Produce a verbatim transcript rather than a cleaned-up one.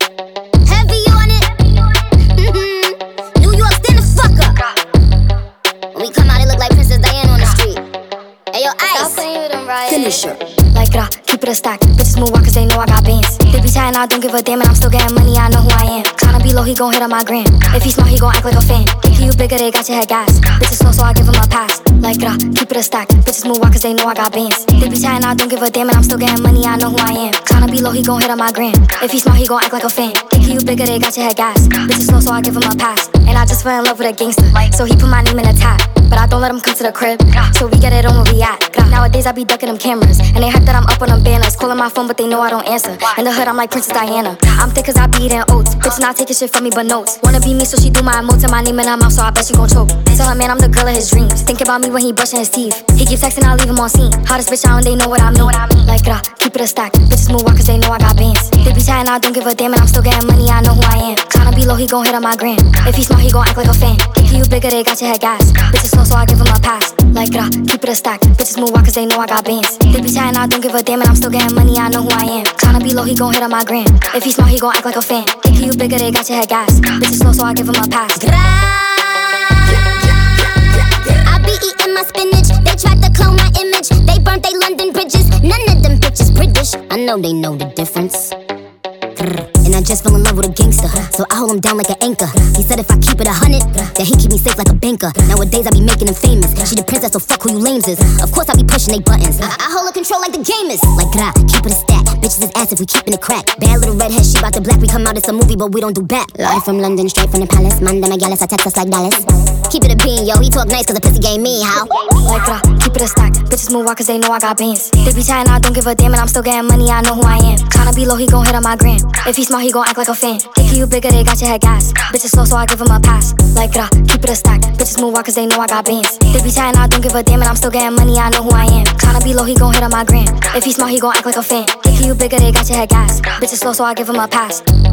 Heavy on it. Mm-hmm. New York, stand the fuck up. When we come out, it look like Princess Diana on the street. Hey, yo, Ice. Finish her. Like it, keep it a stack. Bitches move on cause they know I got bands. They be chatting, I don't give a damn, and I'm still getting money, I know who I am. Tryna be low, he gon' hit on my gram. If he smart, he gon' act like a fan. Thinking you bigger, they got your head gas. Bitches slow, so I give him a pass. Like it, keep it a stack. Bitches move on cause they know I got bands. They be chatting, I don't give a damn, and I'm still getting money, I know who I am. Tryna be low, he gon' hit on my gram. If he smart, he gon' act like a fan. Thinking you bigger, they got your head gas. Bitches slow, so I give him a pass. And I just fell in love with a gangster, so he put my name in a tag. But I don't let him come to the crib, so we get it on where we at. Nowadays I be ducking them cameras, and they hype that I'm up on them banners. Calling my phone, but they know I don't answer. In the hood, I'm like Princess Diana. I'm thick cause I be eating oats. Bitch not taking shit from me but notes. Wanna be me, so she do my emotes and my name in her mouth, so I bet she gon' choke. Tell her man I'm the girl of his dreams. Think about me when he brushing his teeth. He keep texting, I leave him on scene. Hottest bitch out and they know what I mean. Like it, keep it a stack. Bitches move on cause they know I got bands. They be chatting, I don't give a damn, and I'm still getting money, I know who I am. Tryna be low, he gon' hit on my gram. If he smart, he gon' act like a fan. Thinking you bigger, they got your head gas. Bitches slow, so I give him a pass. Like it, keep it a stack. Bitches move on cause they know I got bands. They be chatting, I don't give a damn, and I'm still getting money, I know who I am. Tryna be low, he gon' hit on my gram. If he smart, he gon' act like a fan. Thinking you bigger, they got your head gas. Bitches slow, so I give him a pass. I be eating my spinach. They tried to clone my image. They burnt they London bridges. None of them bitches British. I know they know the difference. And I just fell in love with a gangster, so I hold him down like an anchor. He said if I keep it a hundred, then he keep me safe like a banker. Nowadays I be making him famous. She the princess, so fuck who you lames is. Of course I be pushing they buttons. I, I hold a control like the gamers. Like gra, keep it a stack. Bitches is ass if we keepin' it crack. Bad little redhead, she bout the black. We come out, it's a movie, but we don't do back. Live from London, straight from the palace. Manda Megalis, I text us like Dallas. Keep it a bean, yo. He talk nice cause the pussy game me, how? Like gra, keep it a stack. Bitches move on cause they know I got bands. They be chatting, I don't give a damn, and I'm still getting money, I know who I am. Tryna be low, he gon' hit on my gram. If he smart, he gon' act like a fan. Thinking you bigger, they got your head gas. Bitches slow, so I give him a pass. Like gra, keep it a stack. Bitches move on cause they know I got bands. They be chatting, I don't give a damn, and I'm still getting money, I know who I am. Tryna be low, he gon' hit on my gram. If he smart, he gon' act like a fan. Thinking you bigger, they got your head gas. Bitches slow, so I give him a pass.